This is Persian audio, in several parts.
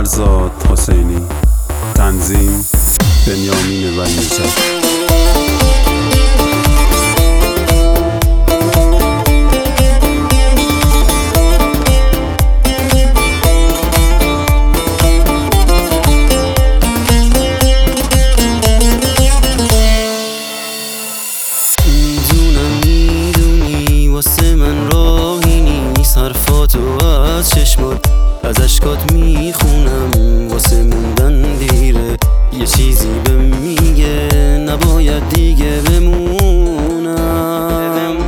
فرزاد حسینی. تنظیم بنیامین ولیزاده. میدونی واسه من راهی نیست، حرفاتو از چشمات از اشکات میخونم، واسه موندن دیره. یه چیزی به میگه نباید دیگه بمونم.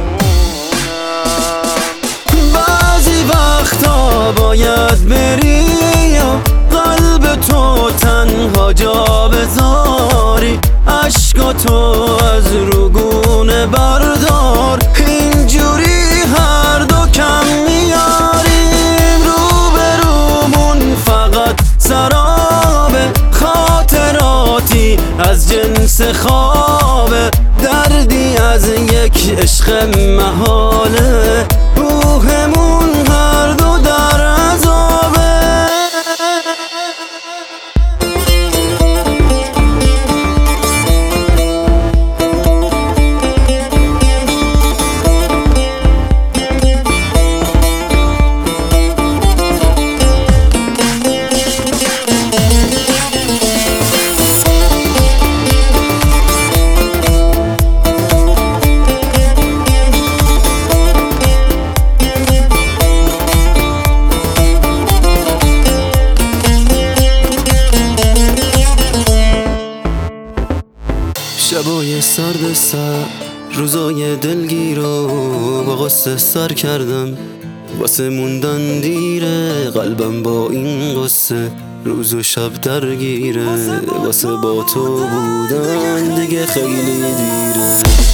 بعضی وقتا باید بری یا قلب تو تنها جا بذاری، اشکاتو از روگونه بردار، اینجوری هر دو کم میاریم. روبرومون فقط سرابه، خاطراتی از جنس خوابه، دردی از یک عشق محاله، روحمون هر دو در عذابه. شبای سرد سر، روزای دلگیر رو با غصه سر کردم، واسه موندن دیره. قلبم با این غصه روز و شب درگیره، واسه با تو بودن دیگه خیلی دیره.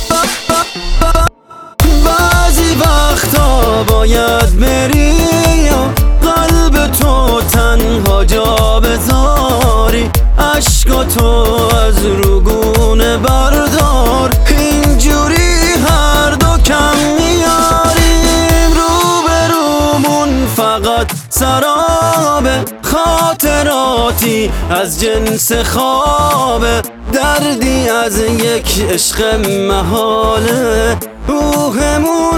بعضی وقتا باید بری یا قلب تو تنها جا بذاری، اشکاتو از روگونه بردار، اینجوری هر دو کم میاریم. روبرومون فقط سرابه، خاطراتی از جنس خوابه، دردی از یک عشق محاله، روحمون